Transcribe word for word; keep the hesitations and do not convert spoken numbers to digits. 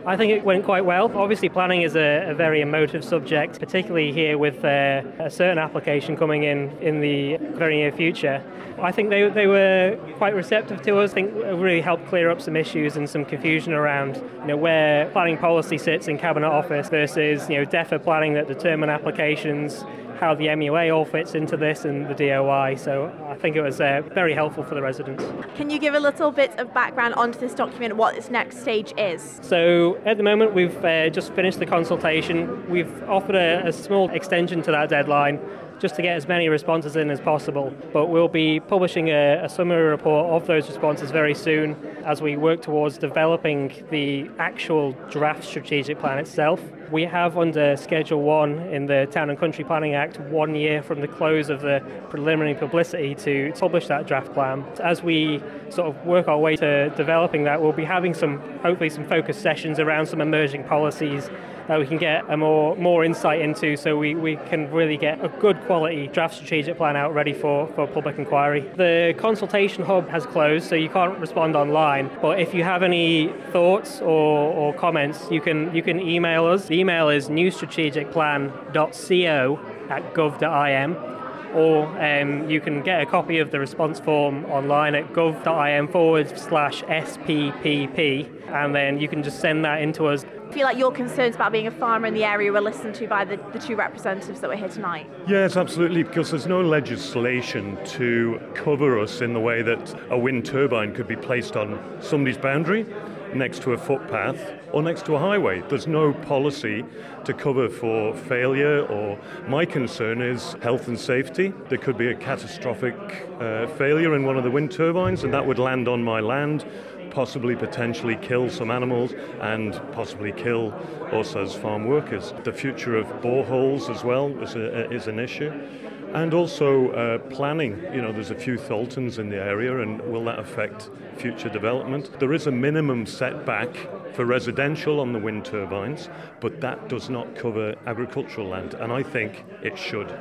I think it went quite well. Obviously, planning is a, a very emotive subject, particularly here with uh, a certain application coming in in the very near future. I think they they were quite receptive to us. I think it really helped clear up some issues and some confusion around, you know, where planning policy sits in Cabinet Office versus, you know, DEFRA planning that determine applications, how the M U A all fits into this, and the D O I. So I think it was uh, very helpful for the residents. Can you give a little bit of background onto this document, what its next stage is? So at the moment we've uh, just finished the consultation. We've offered a, a small extension to that deadline just to get as many responses in as possible. But we'll be publishing a, a summary report of those responses very soon as we work towards developing the actual draft strategic plan itself. We have under Schedule one in the Town and Country Planning Act one year from the close of the preliminary publicity to publish that draft plan. As we sort of work our way to developing that, we'll be having some, hopefully some focus sessions around some emerging policies that we can get a more more insight into, so we, we can really get a good quality draft strategic plan out ready for, for public inquiry. The consultation hub has closed, so you can't respond online, but if you have any thoughts or, or comments, you can you can email us. The email is newstrategicplan dot co at gov dot im, or um, you can get a copy of the response form online at gov.im forward slash SPPP, and then you can just send that in to us. I feel like your concerns about being a farmer in the area were listened to by the, the two representatives that were here tonight. Yes, absolutely, because there's no legislation to cover us in the way that a wind turbine could be placed on somebody's boundary, next to a footpath, or next to a highway. There's no policy to cover for failure, or my concern is health and safety. There could be a catastrophic uh, failure in one of the wind turbines, and that would land on my land, possibly potentially kill some animals, and possibly kill us as farm workers. The future of boreholes as well is, a, is an issue. And also uh, planning. You know, there's a few Tholtons in the area, and will that affect future development? There is a minimum setback for residential on the wind turbines, but that does not cover agricultural land, and I think it should.